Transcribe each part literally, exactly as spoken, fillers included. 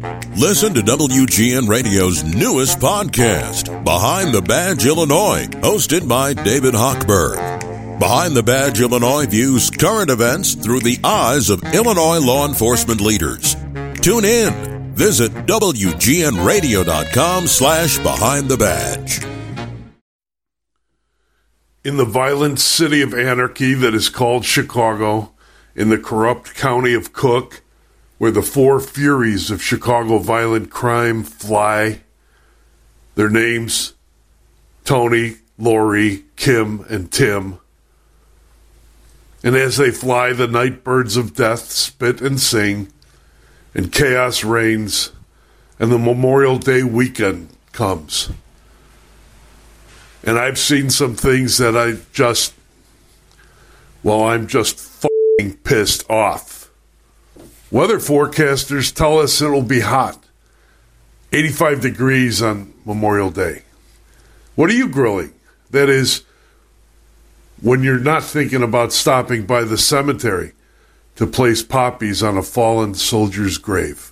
Listen to W G N Radio's newest podcast, Behind the Badge Illinois, hosted by David Hochberg. Behind the Badge Illinois views current events through the eyes of Illinois law enforcement leaders. Tune in. Visit W G N radio dot com slash behind the badge. In the violent city of anarchy that is called Chicago, in the corrupt county of Cook, where the four furies of Chicago violent crime fly, their names, Tony, Lori, Kim, and Tim. And as they fly, the night birds of death spit and sing, and chaos reigns, and the Memorial Day weekend comes. And I've seen some things that I just, well, I'm just f***ing pissed off. Weather forecasters tell us it'll be hot. eighty-five degrees on Memorial Day. What are you grilling? That is, when you're not thinking about stopping by the cemetery to place poppies on a fallen soldier's grave.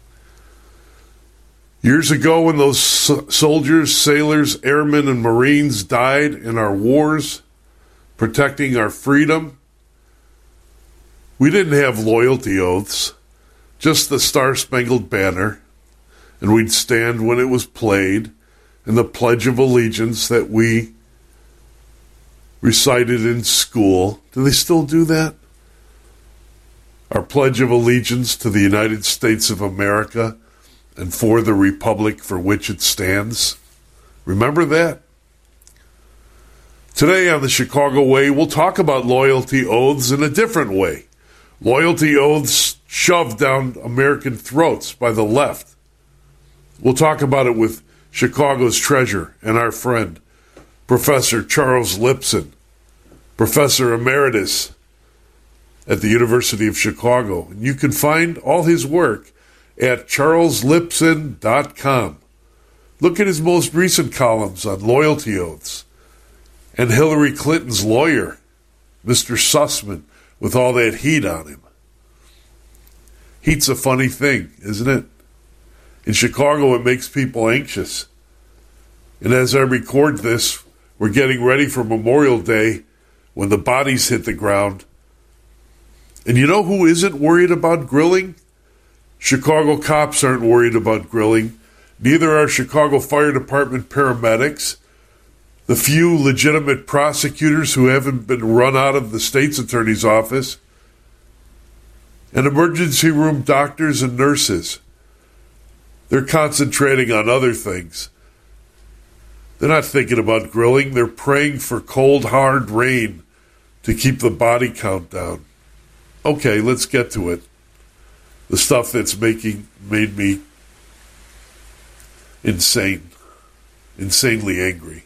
Years ago, when those soldiers, sailors, airmen, and Marines died in our wars, protecting our freedom, we didn't have loyalty oaths, just the Star-Spangled Banner, and we'd stand when it was played, and the Pledge of Allegiance that we recited in school. Do they still do that? Our Pledge of Allegiance to the United States of America and for the Republic for which it stands. Remember that? Today on the Chicago Way, we'll talk about loyalty oaths in a different way. Loyalty oaths shoved down American throats by the left. We'll talk about it with Chicago's treasure and our friend, Professor Charles Lipson, Professor Emeritus at the University of Chicago. And you can find all his work at charles lipson dot com. Look at his most recent columns on loyalty oaths. And Hillary Clinton's lawyer, Mister Sussman, with all that heat on him. Heat's a funny thing, isn't it? In Chicago, it makes people anxious. And as I record this, we're getting ready for Memorial Day when the bodies hit the ground. And you know who isn't worried about grilling? Chicago cops aren't worried about grilling. Neither are Chicago Fire Department paramedics. The few legitimate prosecutors who haven't been run out of the state's attorney's office, and emergency room doctors and nurses. They're concentrating on other things. They're not thinking about grilling. They're praying for cold, hard rain to keep the body count down. Okay, let's get to it. The stuff that's making made me insane, insanely angry.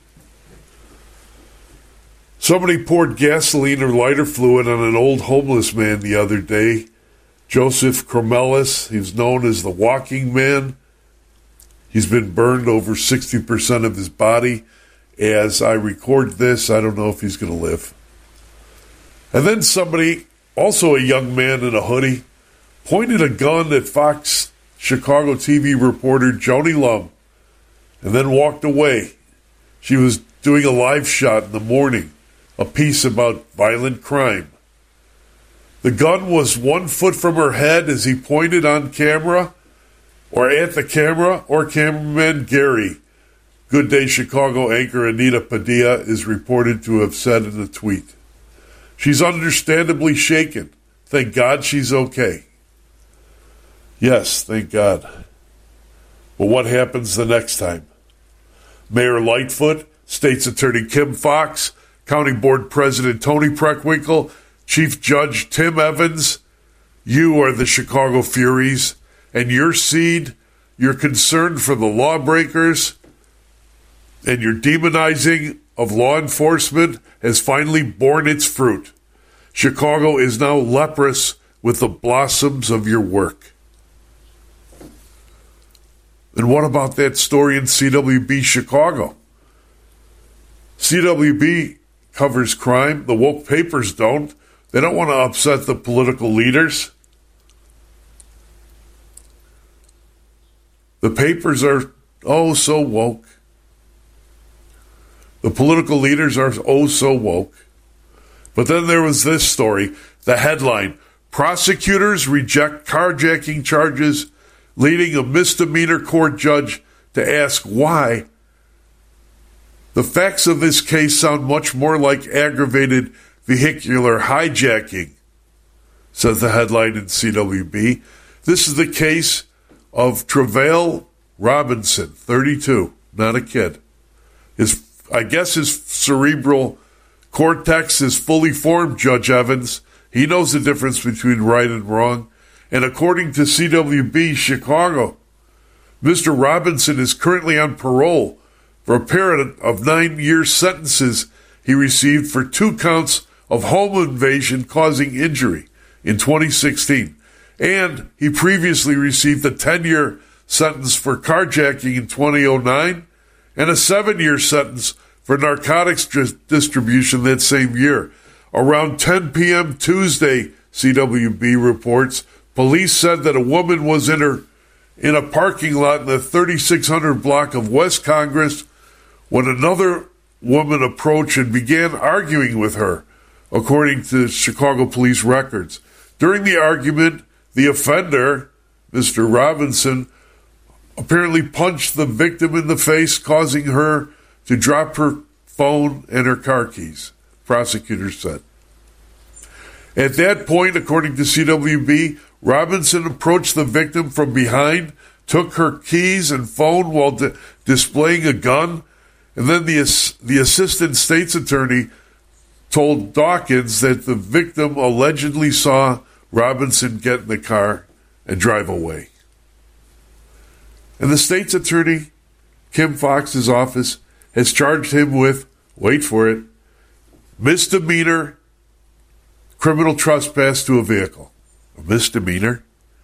Somebody poured gasoline or lighter fluid on an old homeless man the other day. Joseph Cromelis, he's known as the Walking Man. He's been burned over sixty percent of his body. As I record this, I don't know if he's going to live. And then somebody, also a young man in a hoodie, pointed a gun at Fox Chicago T V reporter Joni Lum and then walked away. She was doing a live shot in the morning, a piece about violent crime. The gun was one foot from her head as he pointed on camera, or at the camera, or cameraman Gary. Good Day Chicago anchor Anita Padilla is reported to have said in a tweet. She's understandably shaken. Thank God she's okay. Yes, thank God. But what happens the next time? Mayor Lightfoot, State's Attorney Kim Foxx, County Board President Tony Preckwinkle, Chief Judge Tim Evans, you are the Chicago Furies, and your seed, your concern for the lawbreakers, and your demonizing of law enforcement has finally borne its fruit. Chicago is now leprous with the blossoms of your work. And what about that story in C W B Chicago? C W B covers crime. The woke papers don't. They don't want to upset the political leaders. The papers are, oh, so woke. The political leaders are, oh, so woke. But then there was this story, the headline, prosecutors reject carjacking charges, leading a misdemeanor court judge to ask why. The facts of this case sound much more like aggravated vehicular hijacking, says the headline in C W B. This is the case of Travail Robinson, thirty-two, not a kid. His, I guess his cerebral cortex is fully formed, Judge Evans. He knows the difference between right and wrong. And according to C W B Chicago, Mister Robinson is currently on parole for a pair of nine-year sentences he received for two counts of home invasion causing injury in twenty sixteen. And he previously received a ten-year sentence for carjacking in twenty oh nine and a seven-year sentence for narcotics distribution that same year. Around ten p.m. Tuesday, C W B reports, police said that a woman was in her in a parking lot in the thirty-six hundred block of West Congress when another woman approached and began arguing with her, according to Chicago police records. During the argument, the offender, Mister Robinson, apparently punched the victim in the face, causing her to drop her phone and her car keys, prosecutors said. At that point, according to C W B, Robinson approached the victim from behind, took her keys and phone while di- displaying a gun, and then the, the assistant state's attorney told Dawkins that the victim allegedly saw Robinson get in the car and drive away. And the state's attorney, Kim Fox's office, has charged him with, wait for it, misdemeanor criminal trespass to a vehicle. A misdemeanor?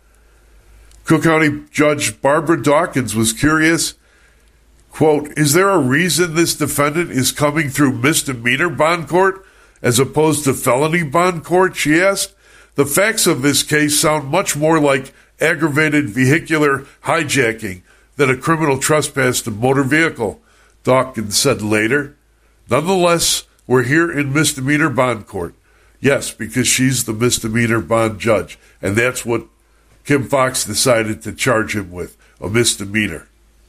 Cook County Judge Barbara Dawkins was curious, quote, is there a reason this defendant is coming through misdemeanor bond court as opposed to felony bond court, she asked. The facts of this case sound much more like aggravated vehicular hijacking than a criminal trespass to motor vehicle, Dawkins said later. Nonetheless, we're here in misdemeanor bond court. Yes, because she's the misdemeanor bond judge, and that's what Kim Fox decided to charge him with, a misdemeanor.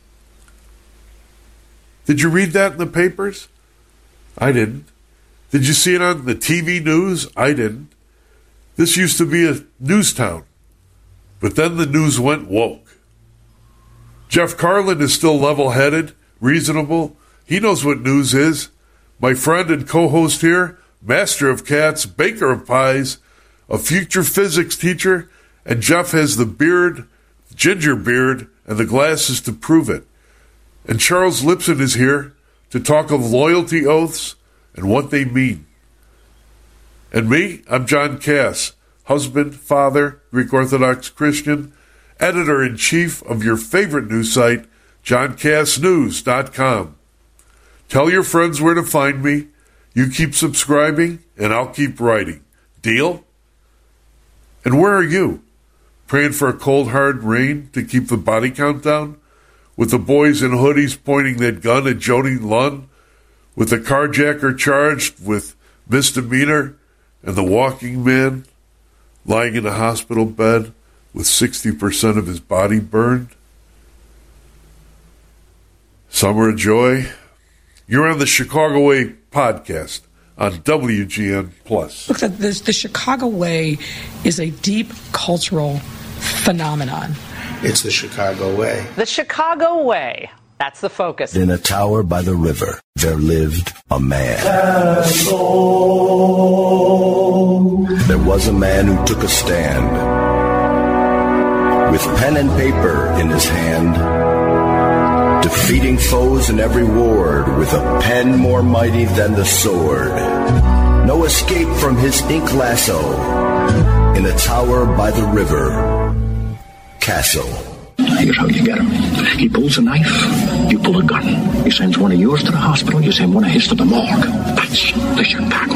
Did you read that in the papers? I didn't. Did you see it on the T V news? I didn't. This used to be a news town, but then the news went woke. Jeff Carlin is still level-headed, reasonable. He knows what news is. My friend and co-host here, master of cats, baker of pies, a future physics teacher, and Jeff has the beard, ginger beard, and the glasses to prove it. And Charles Lipson is here to talk of loyalty oaths and what they mean. And me, I'm John Cass, husband, father, Greek Orthodox Christian, editor-in-chief of your favorite news site, john cass news dot com. Tell your friends where to find me. You keep subscribing, and I'll keep writing. Deal? And where are you? Praying for a cold, hard rain to keep the body count down? With the boys in hoodies pointing that gun at Joni Lund? With the carjacker charged with misdemeanor? And the walking man lying in a hospital bed with sixty percent of his body burned? Summer of Joy? You're on the Chicago Way podcast on W G N Plus. Look, the, the, the Chicago Way is a deep cultural phenomenon. It's the Chicago Way. The Chicago Way. That's the focus. In a tower by the river, there lived a man. There was a man who took a stand. With pen and paper in his hand, defeating foes in every ward with a pen more mighty than the sword. No escape from his ink lasso. In a tower by the river, Castle. Here's how you get him. He pulls a knife, you pull a gun. He sends one of yours to the hospital, you send one of his to the morgue. That's the Chicago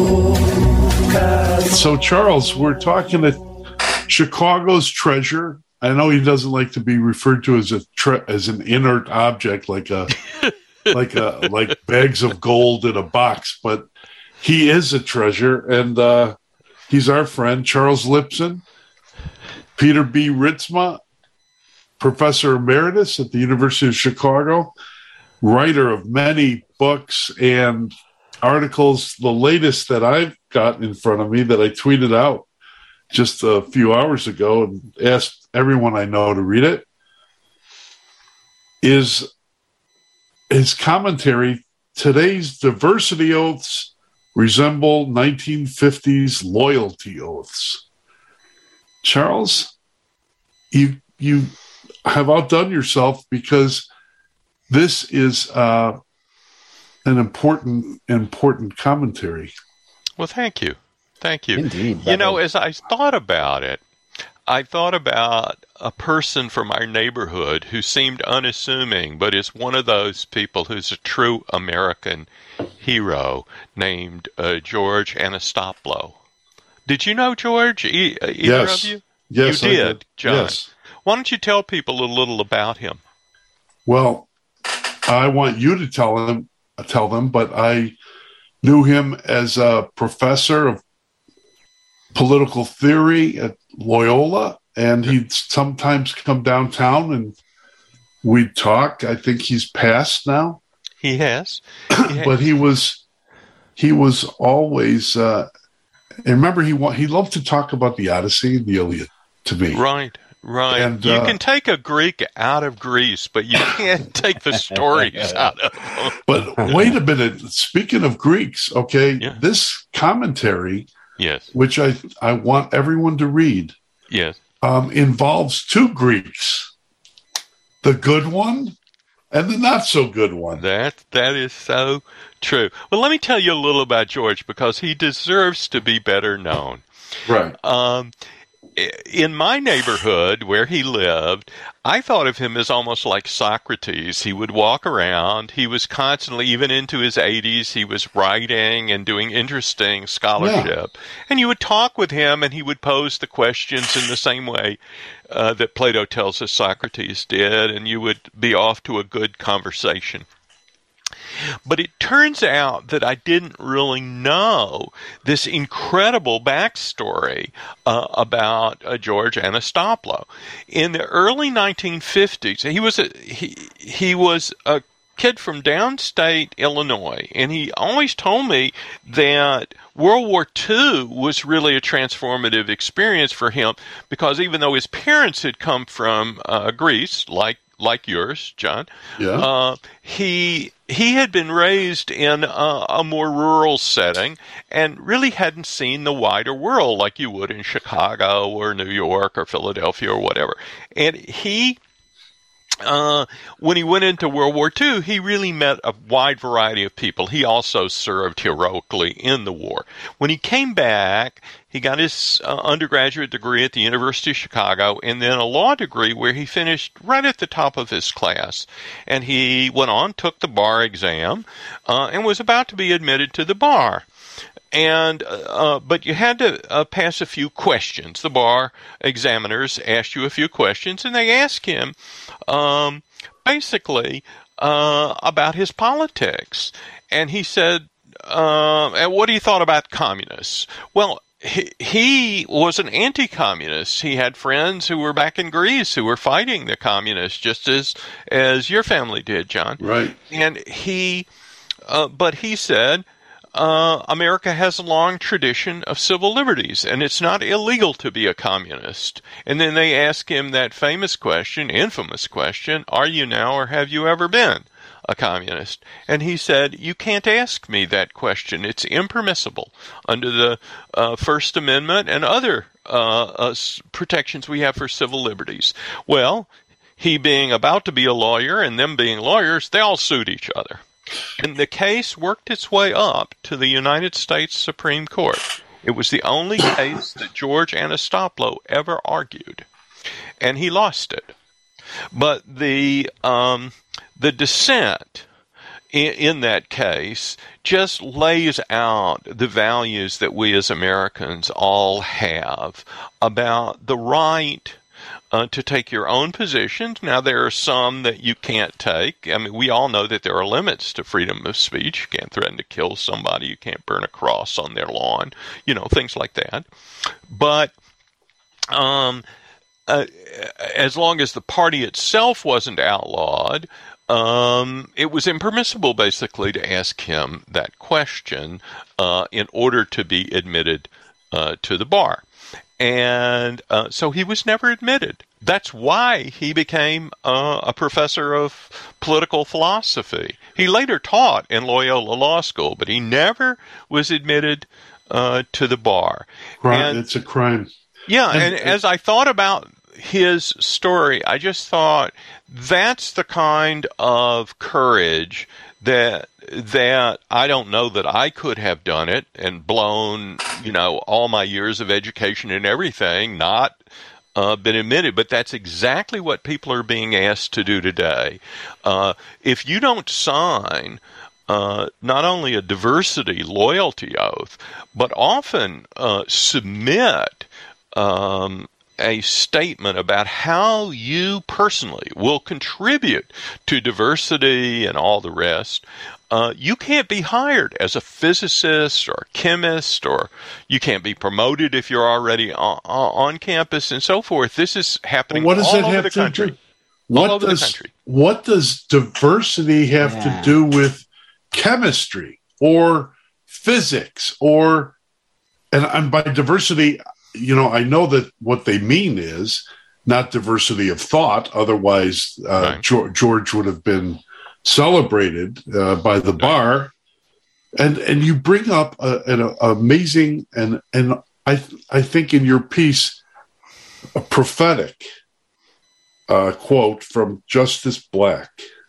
way. So, Charles, we're talking to Chicago's treasure, I know he doesn't like to be referred to as a tre- as an inert object, like a like a like bags of gold in a box, but he is a treasure, and uh, he's our friend, Charles Lipson, Peter B. Ritzma, Professor Emeritus at the University of Chicago, writer of many books and articles. The latest that I've got in front of me that I tweeted out just a few hours ago and asked everyone I know to read it is his commentary. Today's diversity oaths resemble nineteen fifties loyalty oaths. Charles, you you have outdone yourself, because this is uh, an important important commentary. Well, thank you. Thank you. Indeed. You know, as I thought about it, I thought about a person from our neighborhood who seemed unassuming, but is one of those people who's a true American hero, named uh, George Anastopoulos. Did you know George? E- either yes. of you? Yes, you I did, did. John. Yes. Why don't you tell people a little about him? Well, I want you to tell them, tell them, but I knew him as a professor of political theory at Loyola, and he'd sometimes come downtown and we'd talk. I think he's passed now. He has. He has. But he was he was always uh, and remember he wa- he loved to talk about the Odyssey and the Iliad to me. Right. Right. And, you uh, can take a Greek out of Greece, but you can't take the stories out of them. But wait a minute. Speaking of Greeks, okay, Yeah. this commentary, Yes. which I I want everyone to read, Yes. um, involves two Greeks, the good one and the not so good one. That that is so true. Well, let me tell you a little about George, because he deserves to be better known. Right. Um, in my neighborhood where he lived, I thought of him as almost like Socrates. He would walk around. He was constantly, even into his eighties, he was writing and doing interesting scholarship. Yeah. And you would talk with him, and he would pose the questions in the same way uh, that Plato tells us Socrates did, and you would be off to a good conversation. But it turns out that I didn't really know this incredible backstory uh, about uh, George Anastopoulos. In the early nineteen fifties, he was a he he was a kid from downstate Illinois, and he always told me that World War Two was really a transformative experience for him, because even though his parents had come from uh, Greece, like like yours, John, yeah. uh, he he had been raised in a, a more rural setting and really hadn't seen the wider world like you would in Chicago or New York or Philadelphia or whatever. And he, uh, when he went into World War Two, he really met a wide variety of people. He also served heroically in the war. When he came back, he got his uh, undergraduate degree at the University of Chicago, and then a law degree where he finished right at the top of his class. And he went on, took the bar exam, uh, and was about to be admitted to the bar. And uh, but you had to uh, pass a few questions. The bar examiners asked you a few questions, and they asked him um, basically uh, about his politics. And he said, uh, and what he thought about communists. Well, He, he was an anti-communist. He had friends who were back in Greece who were fighting the communists, just as as your family did, John. Right. And he, uh, but he said, uh, America has a long tradition of civil liberties, and it's not illegal to be a communist. And then they asked him that famous question, infamous question, are you now or have you ever been a communist? And he said, you can't ask me that question. It's impermissible under the uh, First Amendment and other uh, uh, protections we have for civil liberties. Well, he being about to be a lawyer and them being lawyers, they all sued each other. And the case worked its way up to the United States Supreme Court. It was the only case that George Anastopoulos ever argued, and he lost it. But the um, the dissent in, in that case just lays out the values that we as Americans all have about the right uh, to take your own positions. Now, there are some that you can't take. I mean, we all know that there are limits to freedom of speech. You can't threaten to kill somebody. You can't burn a cross on their lawn, you know, things like that. But um, uh, as long as the party itself wasn't outlawed, Um, it was impermissible, basically, to ask him that question uh, in order to be admitted uh, to the bar. And uh, so he was never admitted. That's why he became uh, a professor of political philosophy. He later taught in Loyola Law School, but he never was admitted uh, to the bar. Right, and, it's a crime. Yeah, and, and, and as I thought about his story, I just thought that's the kind of courage that that I don't know that I could have done it and blown, you know, all my years of education and everything, not uh, been admitted. But that's exactly what people are being asked to do today. Uh, if you don't sign uh, not only a diversity loyalty oath, but often uh, submit um, a statement about how you personally will contribute to diversity and all the rest, uh, you can't be hired as a physicist or a chemist, or you can't be promoted if you're already on, on campus and so forth. This is happening what does all that over have the to country. Do? What all over does, the country. What does diversity have yeah. to do with chemistry or physics or, and, and by diversity, you know, I know that what they mean is not diversity of thought. Otherwise, uh, right. George, George would have been celebrated uh, by the bar. And and you bring up a, an amazing and and I I think in your piece a prophetic uh, quote from Justice Black,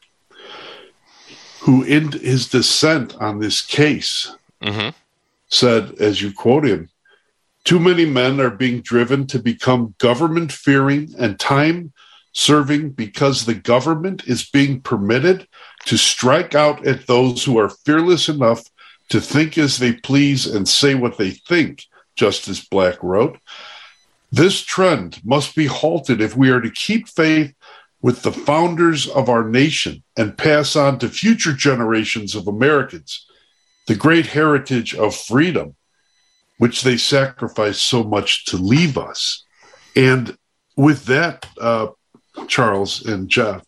who in his dissent on this case mm-hmm. said, as you quote him, "Too many men are being driven to become government-fearing and time-serving because the government is being permitted to strike out at those who are fearless enough to think as they please and say what they think," Justice Black wrote. "This trend must be halted if we are to keep faith with the founders of our nation and pass on to future generations of Americans the great heritage of freedom, which they sacrificed so much to leave us." And with that, uh, Charles and Jeff,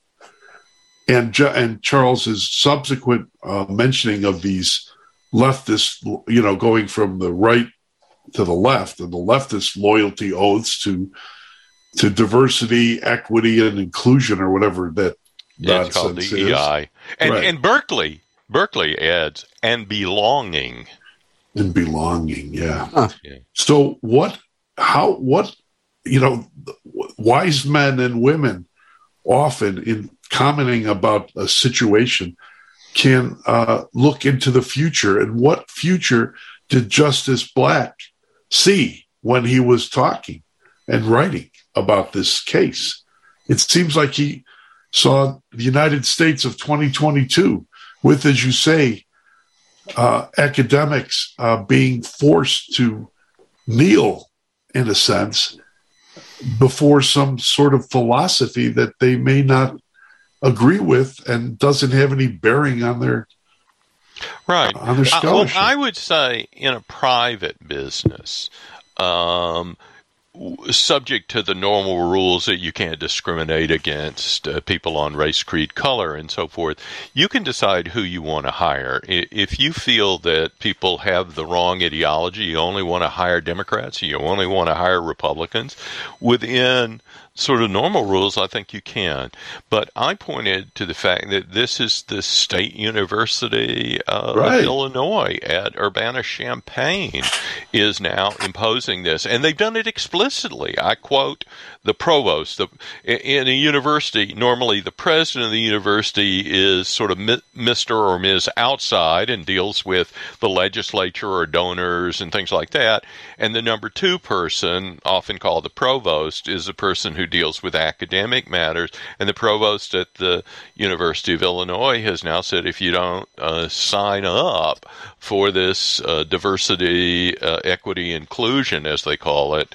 and, Je- and Charles's subsequent uh, mentioning of these leftists, you know, going from the right to the left, and the leftist loyalty oaths to to diversity, equity, and inclusion, or whatever that yeah, it's called nonsense D E I. is. And, Right. and Berkeley, Berkeley adds, and belonging. And belonging, yeah. Huh. Yeah. So what, how, what, you know, wise men and women often in commenting about a situation can uh, look into the future. And what future did Justice Black see when he was talking and writing about this case? It seems like he saw the United States of twenty twenty-two with, as you say, Uh, academics uh, being forced to kneel, in a sense, before some sort of philosophy that they may not agree with and doesn't have any bearing on their right. on their Uh, well, scholarship. I would say in a private business, um, w- subject to the normal rules that you can't discriminate against uh, people on race, creed, color, and so forth, you can decide who you want to hire. I- If you feel that people have the wrong ideology, you only want to hire Democrats, you only want to hire Republicans, within sort of normal rules, I think you can. But I pointed to the fact that this is the State University uh, Right. of Illinois at Urbana-Champaign is now imposing this. And they've done it explicitly. I quote the provost. The, in a university, normally the president of the university is sort of Mister or Miz Outside and deals with the legislature or donors and things like that. And the number two person, often called the provost, is a person who deals with academic matters. And the provost at the University of Illinois has now said, if you don't uh, sign up for this uh, diversity, uh, equity, inclusion, as they call it,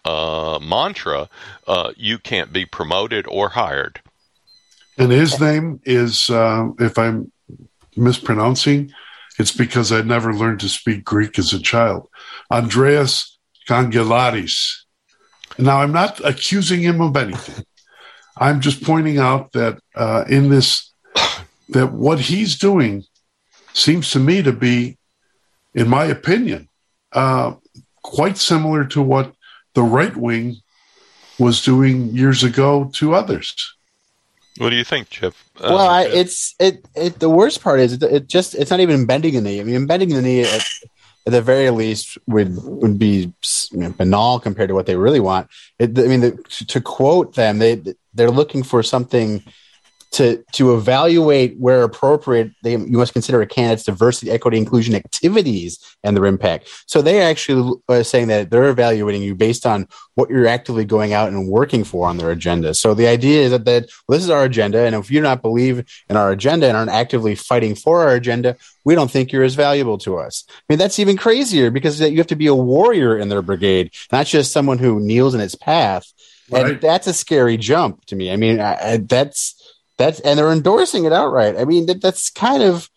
uh, mantra, uh, you can't be promoted or hired. And his name is, uh, if I'm mispronouncing, it's because I never learned to speak Greek as a child. Andreas Kangelaris. Now, I'm not accusing him of anything. I'm just pointing out that uh, in this, that what he's doing seems to me to be, in my opinion, uh, quite similar to what the right wing was doing years ago to others. What do you think, Chip? Uh, well, I, it's it, it. The worst part is it, it just it's not even bending the knee. I mean, bending the knee at, at the very least would would be, you know, banal compared to what they really want. It, I mean, the, to, to quote them, they they're looking for something to to evaluate where appropriate. They you must consider a candidate's diversity, equity, inclusion activities and their impact. So they actually are saying that they're evaluating you based on what you're actively going out and working for on their agenda. So the idea is that, that well, this is our agenda, and if you do not believe in our agenda and aren't actively fighting for our agenda, we don't think you're as valuable to us. I mean, that's even crazier because you have to be a warrior in their brigade, not just someone who kneels in its path. Right. And that's a scary jump to me. I mean, I, I, that's that's and they're endorsing it outright. I mean, that, that's kind of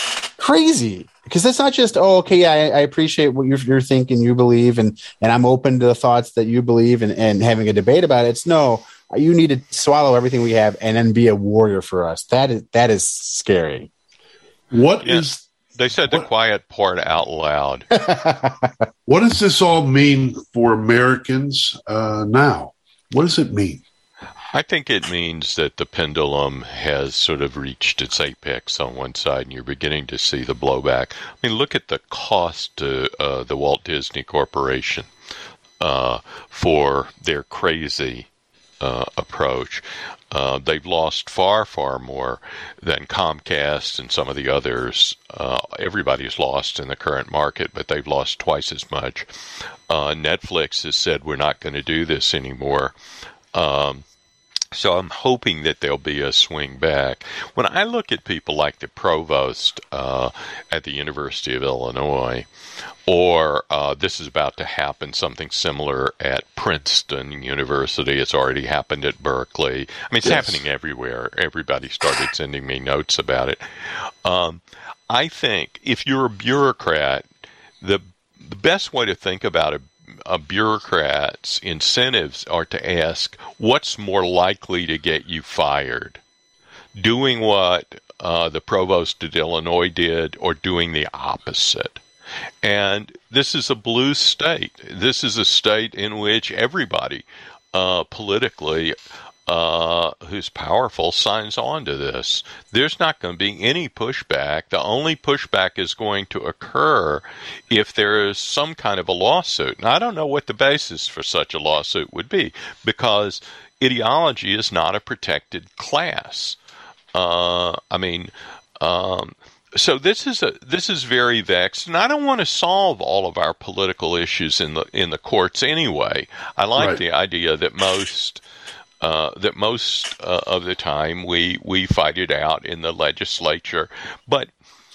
crazy. Because it's not just, oh, okay, yeah, I, I appreciate what you're, you're thinking, you believe, and, and I'm open to the thoughts that you believe and, and having a debate about it. It's no, you need to swallow everything we have and then be a warrior for us. That is that is scary. What yeah, is they said what, the quiet part out loud. What does this all mean for Americans uh, now? What does it mean? I think it means that the pendulum has sort of reached its apex on one side, and you're beginning to see the blowback. I mean, look at the cost to uh, the Walt Disney Corporation uh, for their crazy uh, approach. Uh, they've lost far, far more than Comcast and some of the others. Uh, everybody's lost in the current market, but they've lost twice as much. Uh, Netflix has said we're not going to do this anymore. Um, So I'm hoping that there'll be a swing back. When I look at people like the provost uh, at the University of Illinois, or uh, this is about to happen, something similar at Princeton University. It's already happened at Berkeley. I mean, it's yes. happening everywhere. Everybody started sending me notes about it. Um, I think if you're a bureaucrat, the the best way to think about it, a bureaucrat's incentives are to ask, what's more likely to get you fired? Doing what uh, the provost at Illinois did, or doing the opposite? And this is a blue state. This is a state in which everybody uh, politically uh, who's powerful signs on to this. There's not going to be any pushback. The only pushback is going to occur if there is some kind of a lawsuit. And I don't know what the basis for such a lawsuit would be, because ideology is not a protected class. Uh, I mean, um, so this is a this is very vexed, and I don't want to solve all of our political issues in the in the courts anyway. I like right. the idea that most. Uh, that most uh, of the time we, we fight it out in the legislature. But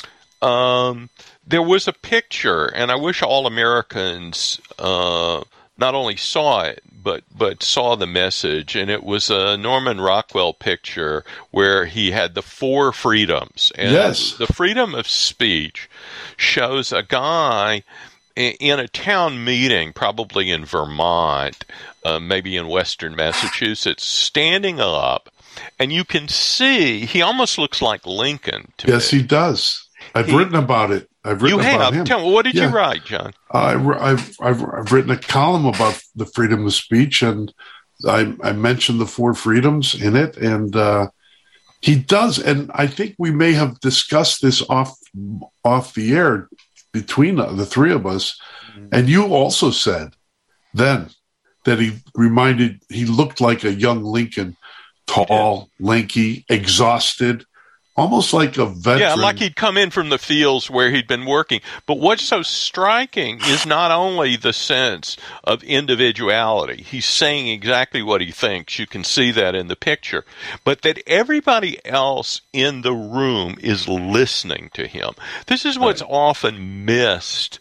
um, there was a picture, and I wish all Americans uh, not only saw it, but, but saw the message, and it was a Norman Rockwell picture where he had the four freedoms. And yes. the freedom of speech shows a guy in a town meeting, probably in Vermont, uh, maybe in western Massachusetts, standing up, and you can see he almost looks like Lincoln to yes, me. He does. I've he, written about it. I've written you about have. him. Tell me, what did yeah. you write, John? I, I've, I've I've written a column about the freedom of speech, and I, I mentioned the four freedoms in it, and uh, he does. And I think we may have discussed this off off the air between the three of us. And you also said then that he reminded, he looked like a young Lincoln, tall, yeah. lanky, exhausted, almost like a veteran. Yeah, like he'd come in from the fields where he'd been working. But what's so striking is not only the sense of individuality. He's saying exactly what he thinks. You can see that in the picture. But that everybody else in the room is listening to him. This is what's right. often missed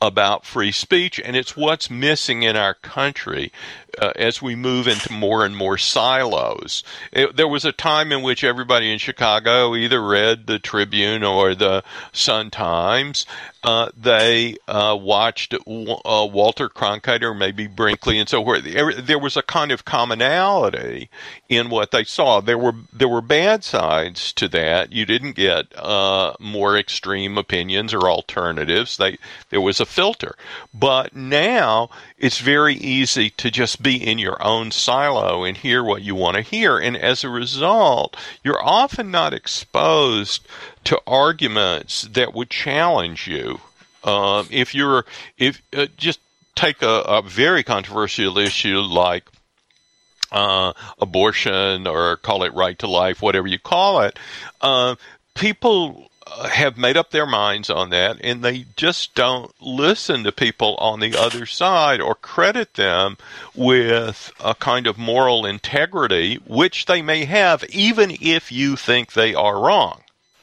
about free speech, and it's what's missing in our country uh, as we move into more and more silos. It, there was a time in which everybody in Chicago either read the Tribune or the Sun-Times. Uh, they uh, watched uh, Walter Cronkite or maybe Brinkley and so forth. There was a kind of commonality in what they saw. There were there were bad sides to that. You didn't get uh, more extreme opinions or alternatives. They there was a filter. But now it's very easy to just be in your own silo and hear what you want to hear. And as a result, you're often not exposed to arguments that would challenge you. Um, if you're, if uh, just take a, a very controversial issue like uh, abortion, or call it right to life, whatever you call it, uh, people have made up their minds on that, and they just don't listen to people on the other side or credit them with a kind of moral integrity, which they may have, even if you think they are wrong.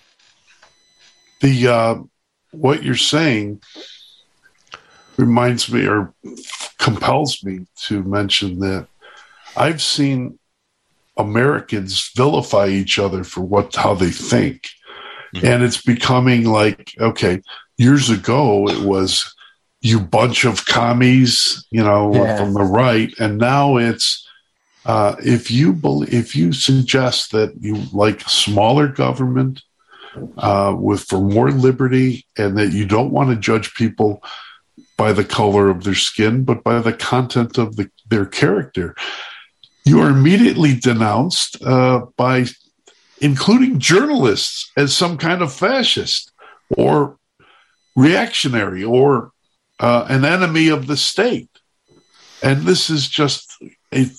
The uh, what you're saying reminds me or compels me to mention that I've seen Americans vilify each other for what how they think. Mm-hmm. And it's becoming like, okay, years ago it was you bunch of commies, you know, yeah. from the right, and now it's uh, if you believe, if you suggest that you like smaller government uh, with for more liberty, and that you don't want to judge people by the color of their skin, but by the content of the, their character, you are immediately denounced uh, by including journalists as some kind of fascist or reactionary or uh, an enemy of the state. And this is just, it,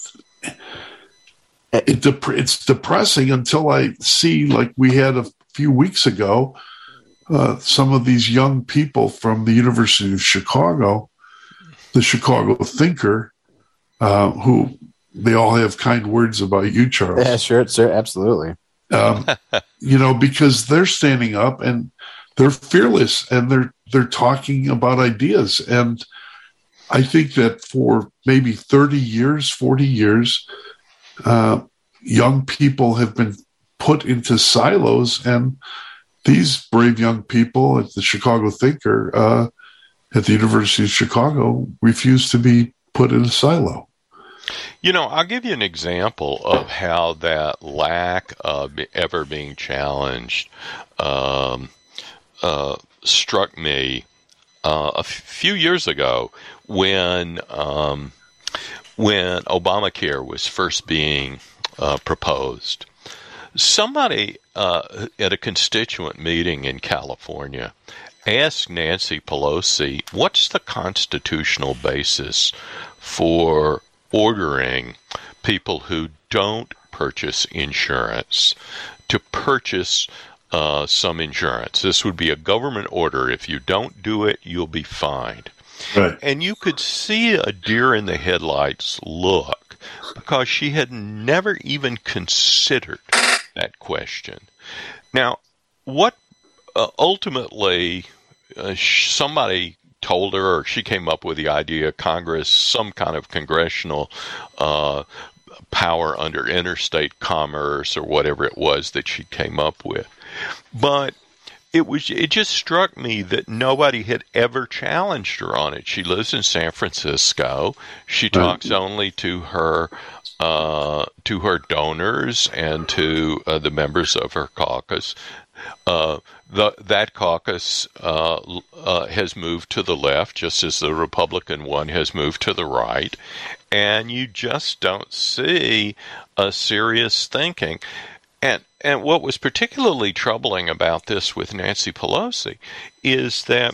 it dep- it's depressing until I see, like we had a few weeks ago, uh, some of these young people from the University of Chicago, the Chicago Thinker, uh, who they all have kind words about you, Charles. Yeah, sure, sir, absolutely. Um, you know, because they're standing up and they're fearless and they're they're talking about ideas. And I think that for maybe thirty years, forty years, uh, young people have been put into silos, and these brave young people at the Chicago Thinker uh, at the University of Chicago refuse to be put in a silo. You know, I'll give you an example of how that lack of ever being challenged um, uh, struck me uh, a f- few years ago when um, when Obamacare was first being uh, proposed. Somebody uh, at a constituent meeting in California asked Nancy Pelosi, what's the constitutional basis for ordering people who don't purchase insurance to purchase uh, some insurance? This would be a government order. If you don't do it, you'll be fined. Right. And you could see a deer in the headlights look, because she had never even considered that question. Now, what uh, ultimately uh, somebody told her, or she came up with the idea, Congress, some kind of congressional uh, power under interstate commerce or whatever it was that she came up with. But it was it just struck me that nobody had ever challenged her on it. She lives in San Francisco. She talks only to her uh, to her donors and to uh, the members of her caucus. Uh, the, that caucus uh, uh, has moved to the left, just as the Republican one has moved to the right, and you just don't see a serious thinking. And and what was particularly troubling about this with Nancy Pelosi is that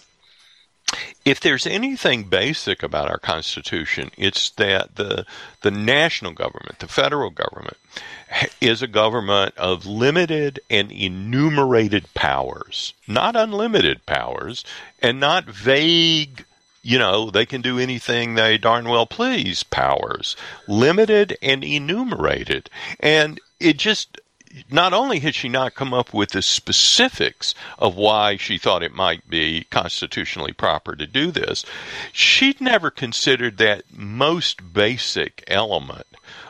if there's anything basic about our Constitution, it's that the the national government, the federal government, is a government of limited and enumerated powers, not unlimited powers, and not vague, you know, they can do anything they darn well please powers. Limited and enumerated. And it just, not only had she not come up with the specifics of why she thought it might be constitutionally proper to do this, she'd never considered that most basic element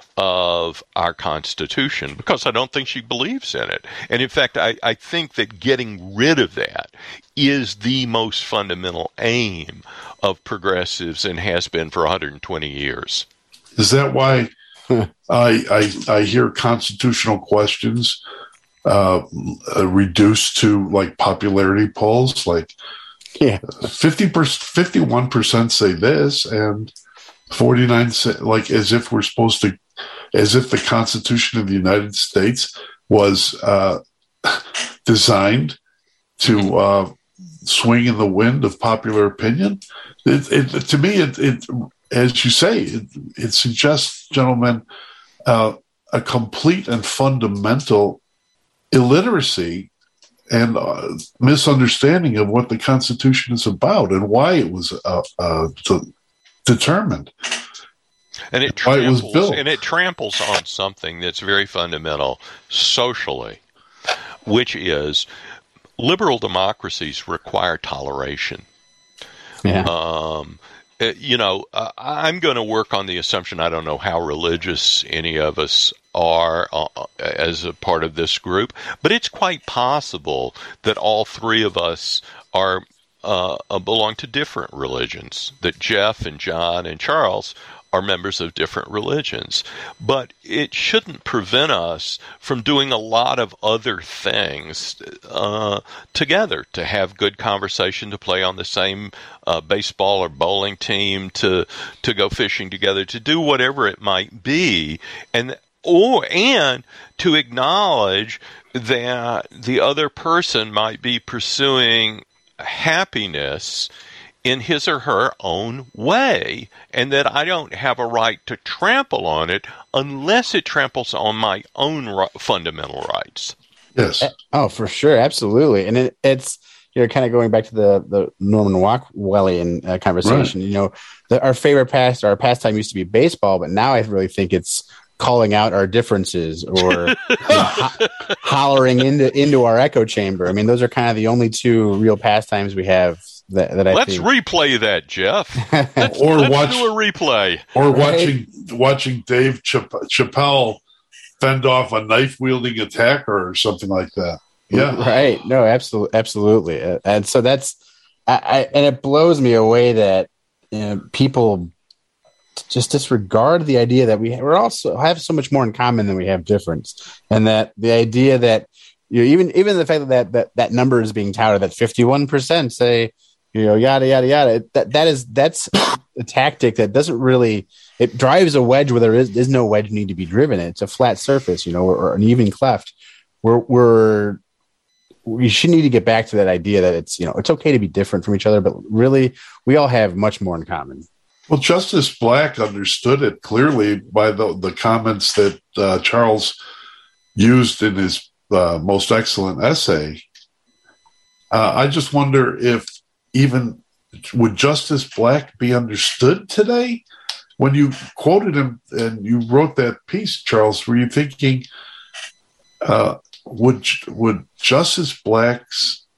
of our Constitution, because I don't think she believes in it. And in fact, I, I think that getting rid of that is the most fundamental aim of progressives and has been for one hundred twenty years. Is that why I, I, I hear constitutional questions uh, reduced to like popularity polls? Like yeah. fifty percent, fifty-one percent say this and forty-nine say, like as if we're supposed to, as if the Constitution of the United States was uh, designed to uh, swing in the wind of popular opinion. It, it, to me, it, it, as you say, it, it suggests, gentlemen, uh, a complete and fundamental illiteracy and uh, misunderstanding of what the Constitution is about and why it was uh, uh, to, determined. And it tramples, it was and it tramples on something that's very fundamental socially, which is liberal democracies require toleration. Yeah. Um, you know, uh, I'm going to work on the assumption, I don't know how religious any of us are uh, as a part of this group, but it's quite possible that all three of us are uh, belong to different religions, that Jeff and John and Charles are members of different religions. But it shouldn't prevent us from doing a lot of other things uh, together, to have good conversation, to play on the same uh, baseball or bowling team, to to go fishing together, to do whatever it might be, and or and to acknowledge that the other person might be pursuing happiness in his or her own way, and that I don't have a right to trample on it unless it tramples on my own ri- fundamental rights. Yes. Oh, for sure. Absolutely. And it, it's, you know, kind of going back to the, the Norman Rockwellian uh, conversation, right. You know, the, our favorite past, our pastime used to be baseball, but now I really think it's calling out our differences or you know, ho- hollering into, into our echo chamber. I mean, those are kind of the only two real pastimes we have. That, that I let's think. replay that, Jeff. Let's, or let's watch, do a replay. Or right? watching watching Dave Chapp- Chappelle fend off a knife wielding attacker or something like that. Yeah, right. No, absolutely, absolutely. Uh, and so that's, I, I, and it blows me away that you know, people just disregard the idea that we we're also have so much more in common than we have difference, and that the idea that you know, even even the fact that that that number is being touted, that fifty-one percent say. You know, yada yada yada. That that is that's a tactic that doesn't really. It drives a wedge where there is, is no wedge need to be driven. It's a flat surface, you know, or, or an even cleft. We're we're we should need to get back to that idea that it's you know it's okay to be different from each other, but really we all have much more in common. Well, Justice Black understood it clearly by the the comments that uh, Charles used in his uh, most excellent essay. Uh, I just wonder if. Even would Justice Black be understood today? When you quoted him and you wrote that piece, Charles, were you thinking uh, would would Justice Black's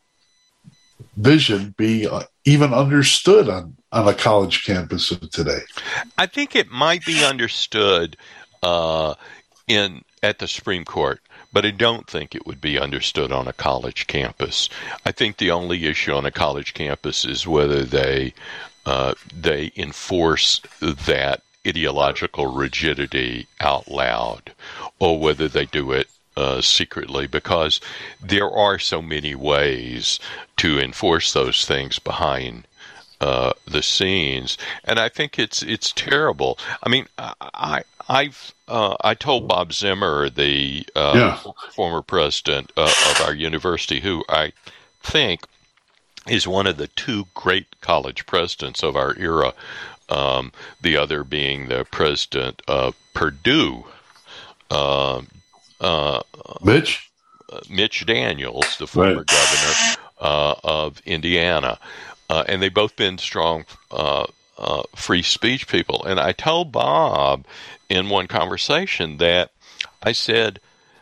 vision be uh, even understood on, on a college campus of today? I think it might be understood uh, in at the Supreme Court. But I don't think it would be understood on a college campus. I think the only issue on a college campus is whether they uh, they enforce that ideological rigidity out loud, or whether they do it uh, secretly, because there are so many ways to enforce those things behind uh, the scenes, and I think it's it's terrible. I mean, I I've. Uh, I told Bob Zimmer, the uh, yeah. former president uh, of our university, who I think is one of the two great college presidents of our era, um, the other being the president of Purdue, uh, uh, Mitch? Uh, Mitch Daniels, the former right. governor uh, of Indiana. Uh, and they've both been strong uh, uh, free speech people. And I told Bob in one conversation that I said,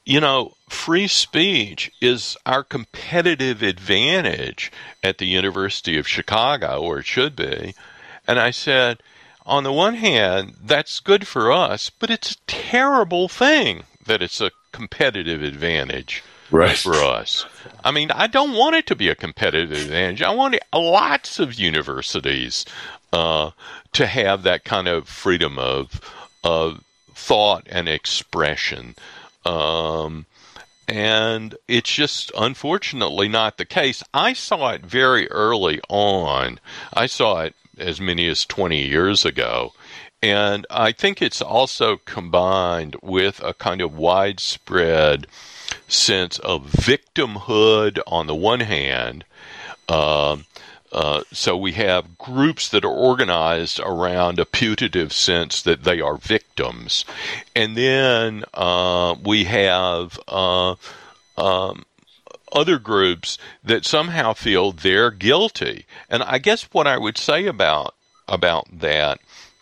you know, free speech is our competitive advantage at the University of Chicago, or it should be. And I said, on the one hand, that's good for us, but it's a terrible thing that it's a competitive advantage right. for us. I mean, I don't want it to be a competitive advantage. I want lots of universities uh, to have that kind of freedom of, of thought and expression. Um, and it's just unfortunately not the case. I saw it very early on. I saw it as many as twenty years ago. And I think it's also combined with a kind of widespread sense of victimhood on the one hand. Um, Uh, so we have groups that are organized around a putative sense that they are victims. And then uh, we have uh, um, other groups that somehow feel they're guilty. And I guess what I would say about about that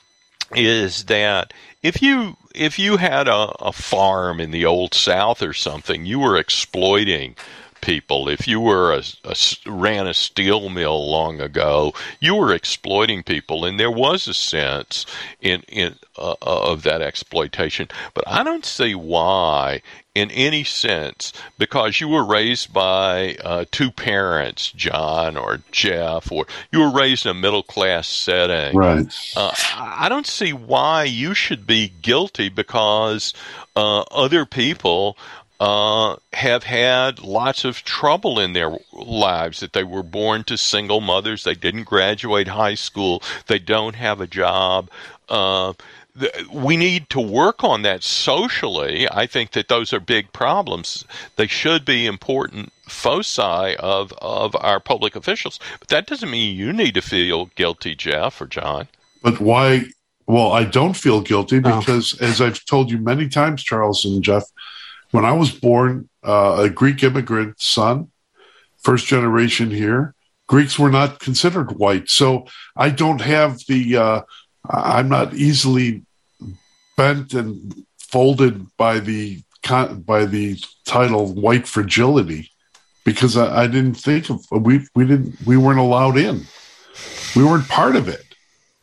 is that if you if you had a, a farm in the Old South or something, you were exploiting people. If you were a, a ran a steel mill long ago, you were exploiting people, and there was a sense in in uh, of that exploitation. But I don't see why, in any sense, because you were raised by uh, two parents, John or Jeff, or you were raised in a middle class setting. Right. Uh, I don't see why you should be guilty because uh, other people Uh, have had lots of trouble in their lives, that they were born to single mothers, they didn't graduate high school, they don't have a job. Uh, th- we need to work on that socially. I think that those are big problems. They should be important foci of, of our public officials. But that doesn't mean you need to feel guilty, Jeff or John. But why? Well, I don't feel guilty because, oh. as I've told you many times, Charles and Jeff, when I was born, uh, a Greek immigrant son, first generation here, Greeks were not considered white. So I don't have the, uh, I'm not easily bent and folded by the by the title white fragility, because I, I didn't think of, we, we didn't, we weren't allowed in. We weren't part of it.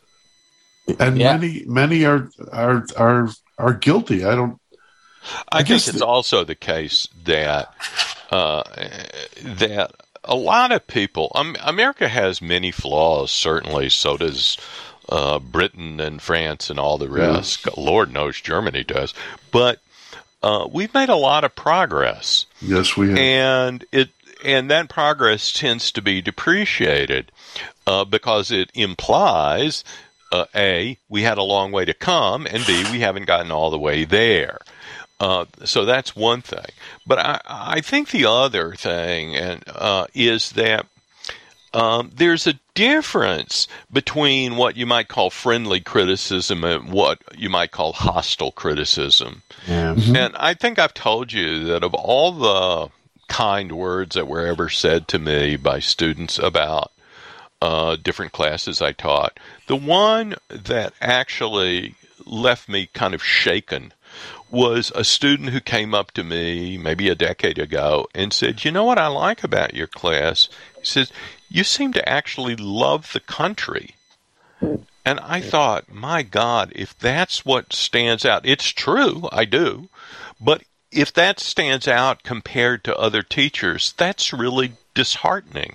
And yeah. many, many are, are, are, are guilty. I don't, I, I think it's the, also the case that uh, that a lot of people, um, America has many flaws, certainly, so does uh, Britain and France and all the rest. Yeah. Lord knows Germany does. But uh, we've made a lot of progress. Yes, we have. And, it, and that progress tends to be depreciated uh, because it implies, uh, A, we had a long way to come, and B, we haven't gotten all the way there. Uh, so that's one thing. But I, I think the other thing and uh, is that um, there's a difference between what you might call friendly criticism and what you might call hostile criticism. Yeah. Mm-hmm. And I think I've told you that of all the kind words that were ever said to me by students about uh, different classes I taught, the one that actually left me kind of shaken was a student who came up to me maybe a decade ago and said, you know what I like about your class? He says, you seem to actually love the country. And I thought, my God, if that's what stands out, it's true, I do. But if that stands out compared to other teachers, that's really disheartening.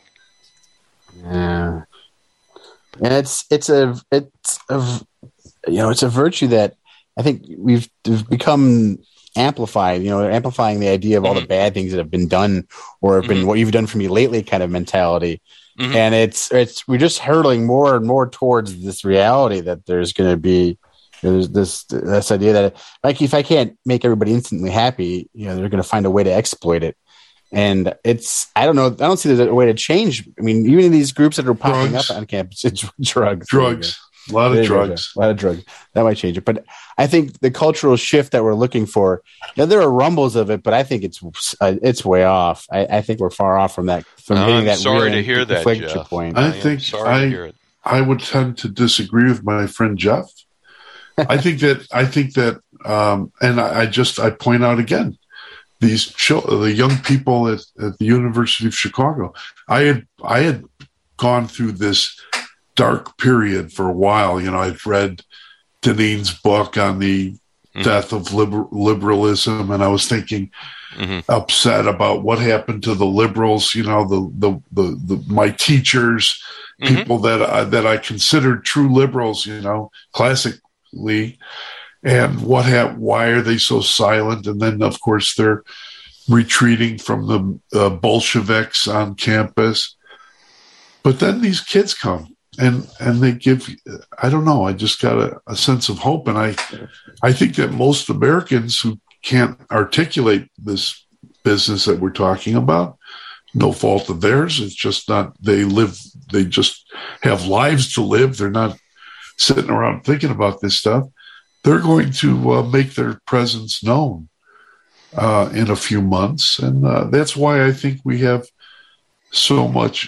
Yeah. And it's, it's a, it's a, you know, it's a virtue that I think we've, we've become amplified, you know, amplifying the idea of all mm-hmm. the bad things that have been done or have been mm-hmm. what you've done for me lately kind of mentality. Mm-hmm. And it's, it's, we're just hurtling more and more towards this reality that there's going to be, there's this, this idea that like, if I can't make everybody instantly happy, you know, they're going to find a way to exploit it. And it's, I don't know, I don't see there's a way to change. I mean, even in these groups that are popping drugs. up on campus, it's drugs. Drugs. A lot of drugs. A lot of drugs. That might change it. But I think the cultural shift that we're looking for, you know, there are rumbles of it, but I think it's uh, it's way off. I, I think we're far off from that. From I'm getting that sorry real to hear that, Jeff. Point. I, I think sorry I, to hear it. I would tend to disagree with my friend Jeff. I think that I think that, um, and I, I just I point out again, these chil- the young people at, at the University of Chicago. I had I had gone through this dark period for a while. You know, I'd read Deneen's book on the mm-hmm. death of liber- liberalism, and I was thinking, mm-hmm. upset about what happened to the liberals. You know, the the the, the my teachers, mm-hmm. people that I, that I considered true liberals. You know, classically. And what have, why are they so silent? And then, of course, they're retreating from the uh, Bolsheviks on campus. But then these kids come and, and they give, I don't know, I just got a, a sense of hope. And I, I think that most Americans who can't articulate this business that we're talking about, no fault of theirs. It's just not, they live, they just have lives to live. They're not sitting around thinking about this stuff. They're going to uh, make their presence known uh, in a few months. And uh, that's why I think we have so much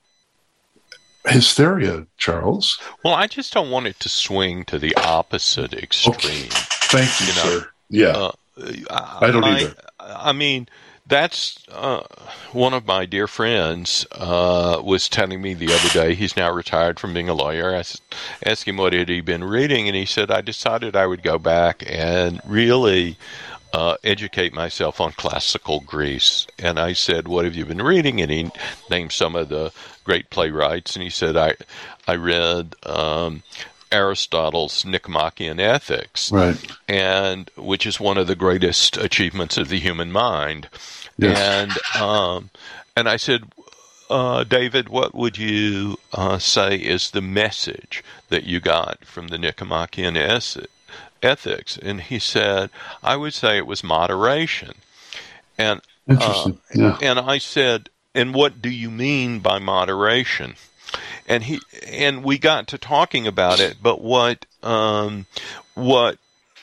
hysteria, Charles. Well, I just don't want it to swing to the opposite extreme. Okay. Thank you, you know? sir. Yeah. Uh, I don't I, either. I mean, that's uh, one of my dear friends uh, was telling me the other day. He's now retired from being a lawyer. I asked him what had he been reading, and he said, I decided I would go back and really uh, educate myself on classical Greece. And I said, what have you been reading? And he named some of the great playwrights, and he said, I, I read Um, Aristotle's Nicomachean Ethics, right, and which is one of the greatest achievements of the human mind. Yes. And um, and I said, uh, David, what would you uh, say is the message that you got from the Nicomachean Ethics? And he said, I would say it was moderation. And Interesting. Uh, yeah. And I said, and what do you mean by moderation? And he and we got to talking about it, but what um, what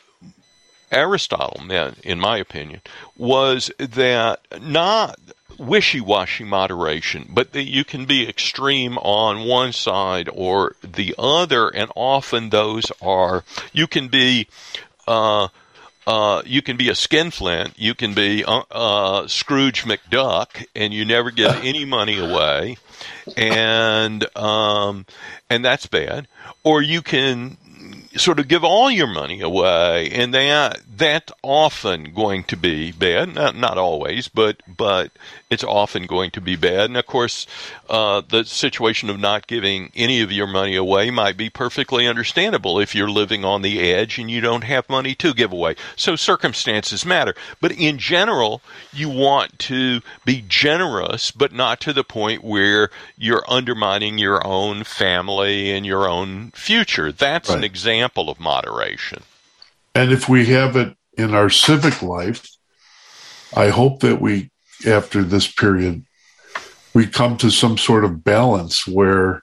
Aristotle meant, in my opinion, was that not wishy-washy moderation, but that you can be extreme on one side or the other, and often those are you can be. Uh, Uh, you can be a skinflint, you can be uh, uh, Scrooge McDuck, and you never give any money away, and um, and that's bad. Or you can sort of give all your money away, and that that's often going to be bad. Not not always, but but it's often going to be bad. And of course, uh, the situation of not giving any of your money away might be perfectly understandable if you're living on the edge and you don't have money to give away. So circumstances matter. But in general, you want to be generous, but not to the point where you're undermining your own family and your own future. That's right. An example of moderation. And if we have it in our civic life, I hope that we, after this period, we come to some sort of balance where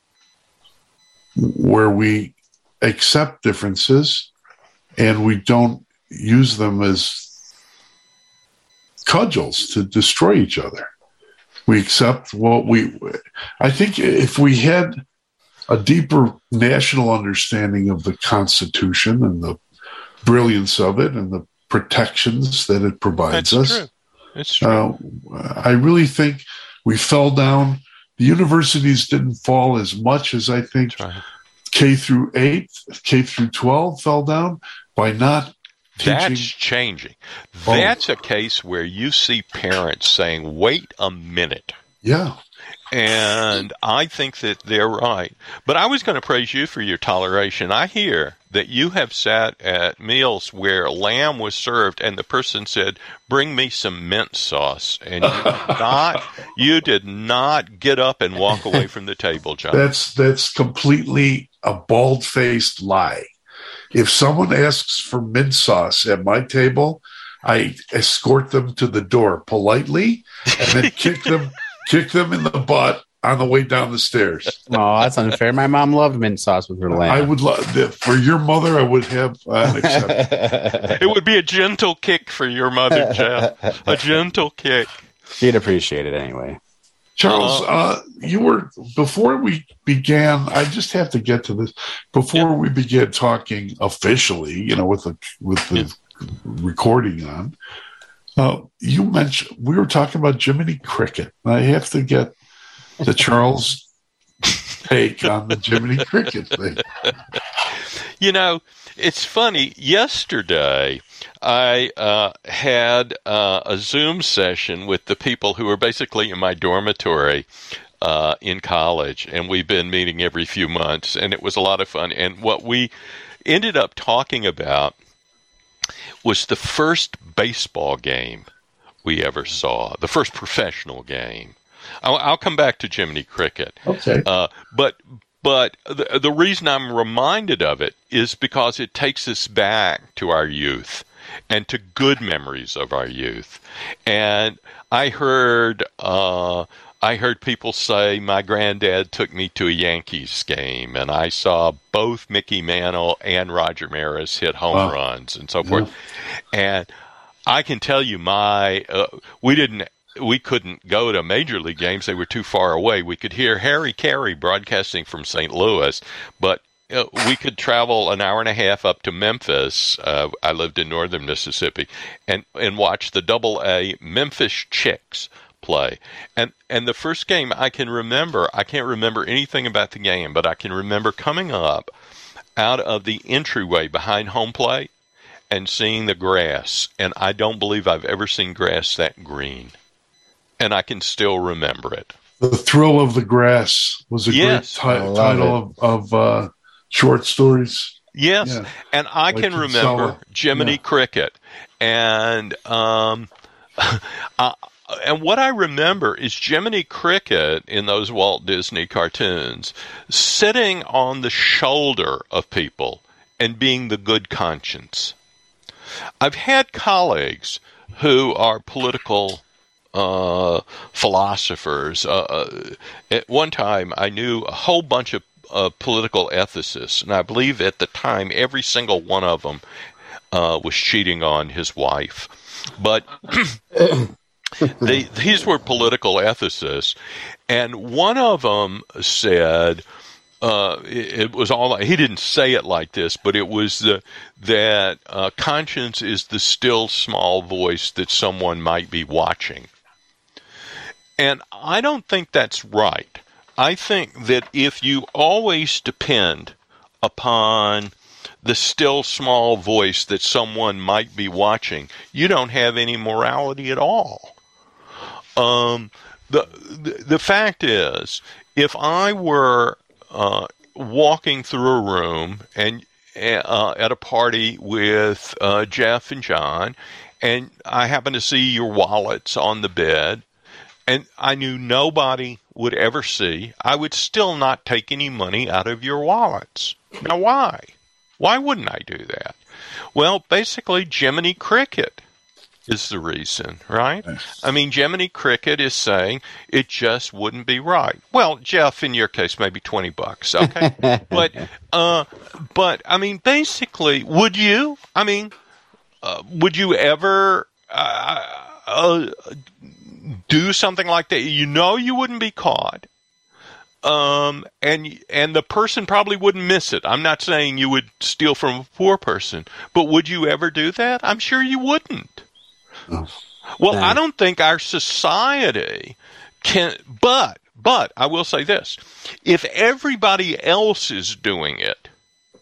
where we accept differences and we don't use them as cudgels to destroy each other. We accept what we... I think if we had a deeper national understanding of the Constitution and the brilliance of it and the protections that it provides That's us. True. It's true. Uh, I really think we fell down. The universities didn't fall as much as I think right. K through eight, K through twelve fell down by not teaching. That's changing. That's oh. a case where you see parents saying, wait a minute. Yeah. And I think that they're right. But I was going to praise you for your toleration. I hear that you have sat at meals where lamb was served and the person said, bring me some mint sauce. And you did not, you did not get up and walk away from the table, John. That's, that's completely a bald-faced lie. If someone asks for mint sauce at my table, I escort them to the door politely and then kick them kick them in the butt on the way down the stairs. Oh, that's unfair. My mom loved mint sauce with her lamb. I would love for your mother. I would have uh, accepted. It would be a gentle kick for your mother, Jeff. A gentle kick. She'd appreciate it anyway. Charles, uh, you were before we began. I just have to get to this before yeah. we began talking officially. You know, with the with the yeah. recording on. Uh, you mentioned we were talking about Jiminy Cricket. I have to get the Charles take on the Jiminy Cricket thing. You know, it's funny. Yesterday, I uh, had uh, a Zoom session with the people who were basically in my dormitory uh, in college, and we've been meeting every few months, and it was a lot of fun. And what we ended up talking about was the first baseball game we ever saw, the first professional game. I'll, I'll come back to Jiminy Cricket. Okay. Uh, but but the, the reason I'm reminded of it is because it takes us back to our youth and to good memories of our youth. And I heard uh, I heard people say my granddad took me to a Yankees game, and I saw both Mickey Mantle and Roger Maris hit home wow. runs and so forth. Yeah. And I can tell you, my uh, we didn't. We couldn't go to major league games. They were too far away. We could hear Harry Carey broadcasting from Saint Louis, but uh, we could travel an hour and a half up to Memphis. Uh, I lived in northern Mississippi, and, and watch the double A Memphis Chicks play. And and the first game I can remember, I can't remember anything about the game, but I can remember coming up out of the entryway behind home plate and seeing the grass. And I don't believe I've ever seen grass that green. And I can still remember it. The Thrill of the Grass was a yes. great ti- title of, of uh, short stories. Yes, yeah. and I like can remember Jiminy yeah. Cricket. And um, uh, and what I remember is Jiminy Cricket in those Walt Disney cartoons sitting on the shoulder of people and being the good conscience. I've had colleagues who are political Uh, philosophers. Uh, uh, at one time, I knew a whole bunch of uh, political ethicists, and I believe at the time every single one of them uh, was cheating on his wife. But they, these were political ethicists, and one of them said, uh, it, it was all, he didn't say it like this, but it was the, that uh, conscience is the still small voice that someone might be watching. And I don't think that's right. I think that if you always depend upon the still small voice that someone might be watching, you don't have any morality at all. Um, the, the the fact is, if I were uh, walking through a room and uh, at a party with uh, Jeff and John, and I happen to see your wallets on the bed, and I knew nobody would ever see, I would still not take any money out of your wallets. Now, why? Why wouldn't I do that? Well, basically, Jiminy Cricket is the reason, right? Nice. I mean, Jiminy Cricket is saying it just wouldn't be right. Well, Jeff, in your case, maybe twenty bucks, okay? but, uh, but I mean, basically, would you? I mean, uh, would you ever uh, uh, do something like that? You know you wouldn't be caught. Um, and and the person probably wouldn't miss it. I'm not saying you would steal from a poor person, but would you ever do that? I'm sure you wouldn't. Oh, well, dang. I don't think our society can, but, but I will say this. If everybody else is doing it,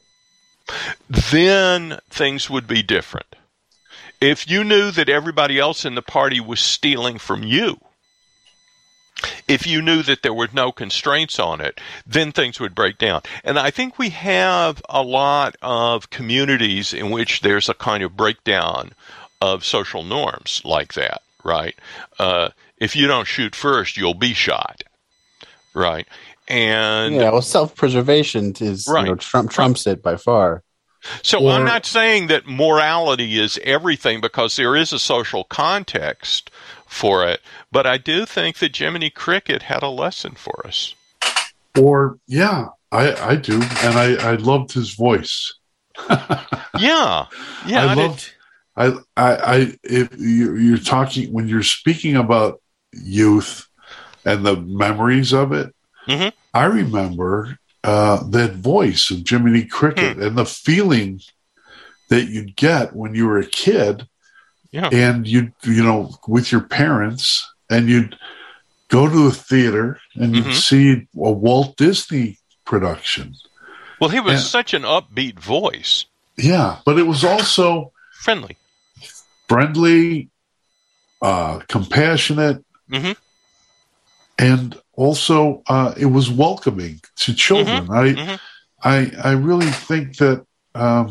then things would be different. If you knew that everybody else in the party was stealing from you, if you knew that there were no constraints on it, then things would break down. And I think we have a lot of communities in which there's a kind of breakdown of social norms like that, right? Uh, if you don't shoot first, you'll be shot, right? And yeah, well, self-preservation is right. you know, Trump trumps it by far. So or, I'm not saying that morality is everything, because there is a social context for it, but I do think that Jiminy Cricket had a lesson for us. Or, yeah, I, I do, and I, I loved his voice. yeah, yeah, I, I loved. Did. I, I, I, if you're talking when you're speaking about youth and the memories of it, mm-hmm. I remember uh, that voice of Jiminy Cricket mm. and the feeling that you'd get when you were a kid, Yeah. And you'd, you know, with your parents, and you'd go to the theater and you'd Mhm. see a Walt Disney production. Well, he was And- such an upbeat voice. Yeah, but it was also Friendly. friendly, uh, compassionate, hmm and also uh, it was welcoming to children. I, hmm I, I really think that um,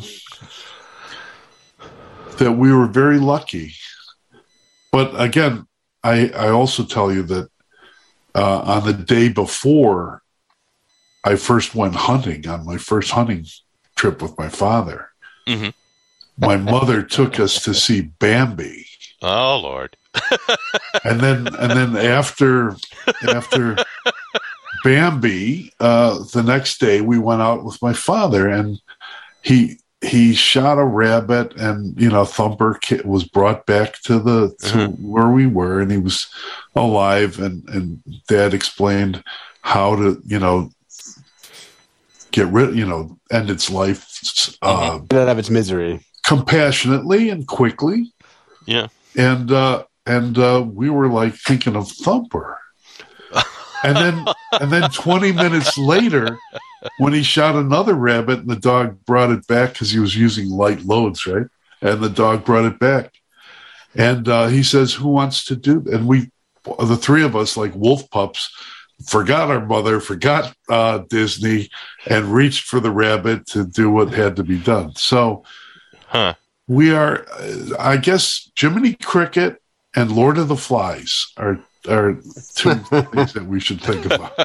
that we were very lucky. But again, I, I also tell you that uh, on the day before I first went hunting, on my first hunting trip with my father, hmm my mother took us to see Bambi. Oh, Lord. And then, and then after, after Bambi, uh, the next day we went out with my father, and he he shot a rabbit, and you know Thumper ki- was brought back to the to Mm-hmm. where we were, and he was alive, and and Dad explained how to you know get rid, you know, end its life uh, Get out of its misery. compassionately and quickly, Yeah. and. uh And uh, we were like thinking of Thumper, and then and then twenty minutes later, when he shot another rabbit, and the dog brought it back because he was using light loads, right? And the dog brought it back, and uh, he says, "Who wants to do?" And we, the three of us, like wolf pups, forgot our mother, forgot uh, Disney, and reached for the rabbit to do what had to be done. So Huh. we are, I guess, Jiminy Cricket and Lord of the Flies are are two things that we should think about.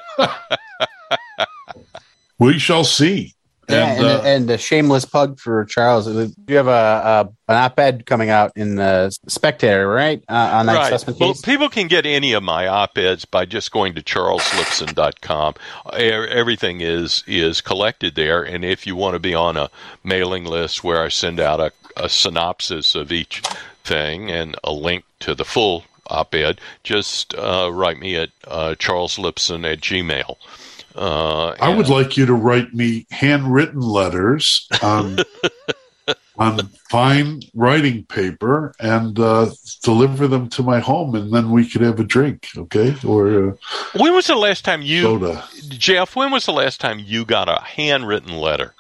We shall see. Yeah, And, and, uh, and a shameless plug for Charles. You have a, a an op-ed coming out in the Spectator, right? Uh, on that Right. assessment Well, case. people can get any of my op-eds by just going to charles lipson dot com. E- Everything is is collected there, and if you want to be on a mailing list where I send out a, a synopsis of each thing and a link to the full op-ed, just uh, write me at uh, charleslipson at gmail. Uh, I would and- like you to write me handwritten letters on on fine writing paper and uh, deliver them to my home, and then we could have a drink, okay? Or uh, When was the last time you, soda. Jeff? When was the last time you got a handwritten letter?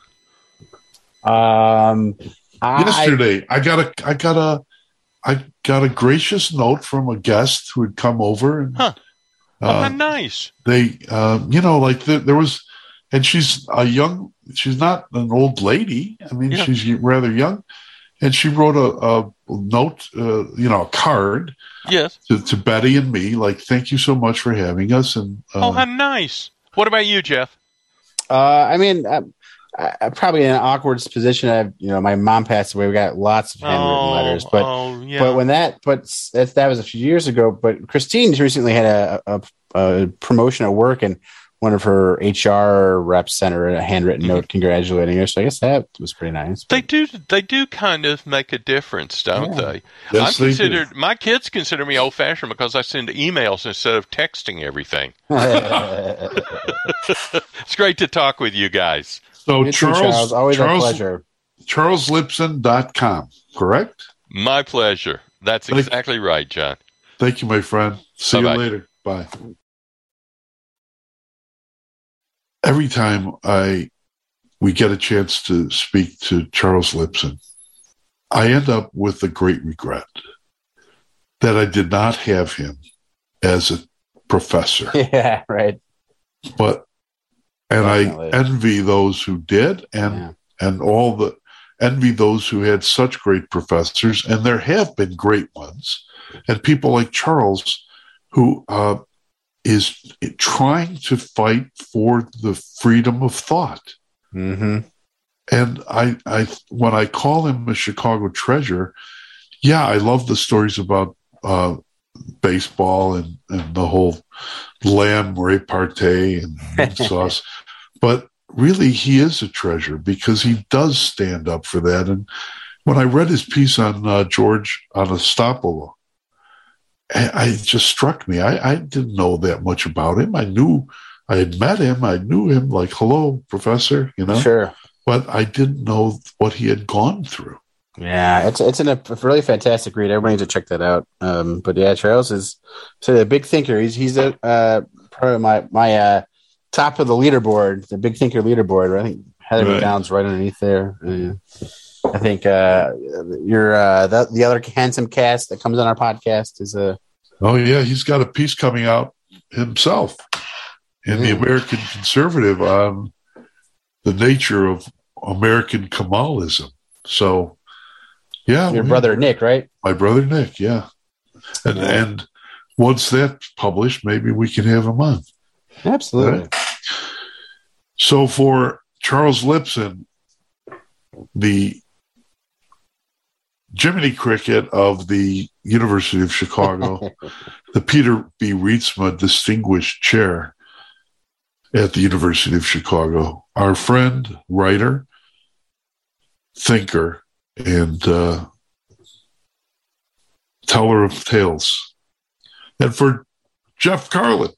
Um, I, Yesterday, I got a I got a I got a gracious note from a guest who had come over, and Huh. Oh, uh, how nice. they, uh, you know, like the, there was, and she's a young, she's not an old lady. I mean, Yeah. she's rather young, and she wrote a, a note, uh, you know, a card Yes. to, to Betty and me, like, thank you so much for having us. And uh, Oh, how nice. What about you, Jeff? Uh, I mean, I, I, probably in an awkward position. I've, you know, my mom passed away. We got lots of handwritten oh, letters, but oh, yeah. but when that, but that, that was a few years ago. But Christine recently had a, a, a promotion at work, and one of her H R reps sent her a handwritten Mm-hmm. note congratulating her. So I guess that was pretty nice. They do. They do kind of make a difference, don't Yeah. they? Yes, I'm they do. considered. My kids consider me old fashioned because I send emails instead of texting everything. It's great to talk with you guys. so You too, Charles, Charles, always Charles, a pleasure. charles lipson dot com, correct? My pleasure. That's Thank- exactly right, John. Thank you, my friend. See Bye-bye. you later. Bye. Every time I we get a chance to speak to Charles Lipson, I end up with a great regret that I did not have him as a professor. Yeah, right. But and Definitely. I envy those who did, and Yeah. and all the envy those who had such great professors, and there have been great ones, and people like Charles, who uh, is trying to fight for the freedom of thought. Mm-hmm. And I, I, when I call him a Chicago treasure, yeah, I love the stories about uh, baseball and, and the whole lamb repartee and mint sauce, but really he is a treasure because he does stand up for that. And when I read his piece on uh, George Anastopoulos, I, it just struck me. I, I didn't know that much about him. I knew I had met him. I knew him like, hello, professor, you know, Sure. but I didn't know what he had gone through. Yeah, it's it's an, a really fantastic read. Everybody needs to check that out. Um, but yeah, Charles is so a big thinker. He's he's a uh, part of my my uh, top of the leaderboard, the big thinker leaderboard. I think Heather Right. McDonald's right underneath there. Uh, I think uh, you're uh, the the other handsome cast that comes on our podcast is a. Oh yeah, he's got a piece coming out himself in the Mm. American Conservative on the nature of American Kemalism. So, yeah, Your we- brother Nick, right? my brother Nick, yeah, and and once that's published, maybe we can have him on. Absolutely. So for Charles Lipson, the Jiminy Cricket of the University of Chicago, the Peter B. Rietzma Distinguished Chair at the University of Chicago, our friend, writer, thinker, and uh, teller of tales. And for Jeff Carlin,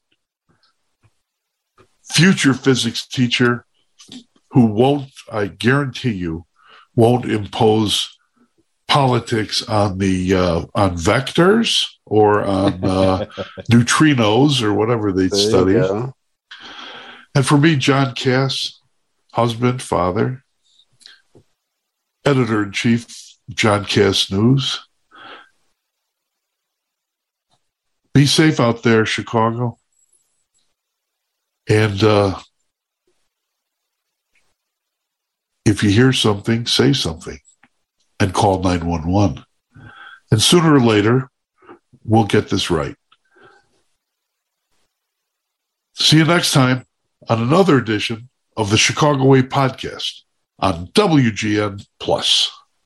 future physics teacher who won't, I guarantee you, won't impose politics on the uh, on vectors or on uh, neutrinos or whatever they There you study. go. And for me, John Cass, husband, father, editor in chief, John Cass News. Be safe out there, Chicago. And uh, if you hear something, say something and call nine one one. And sooner or later, we'll get this right. See you next time on another edition of the Chicago Way podcast on W G N Plus.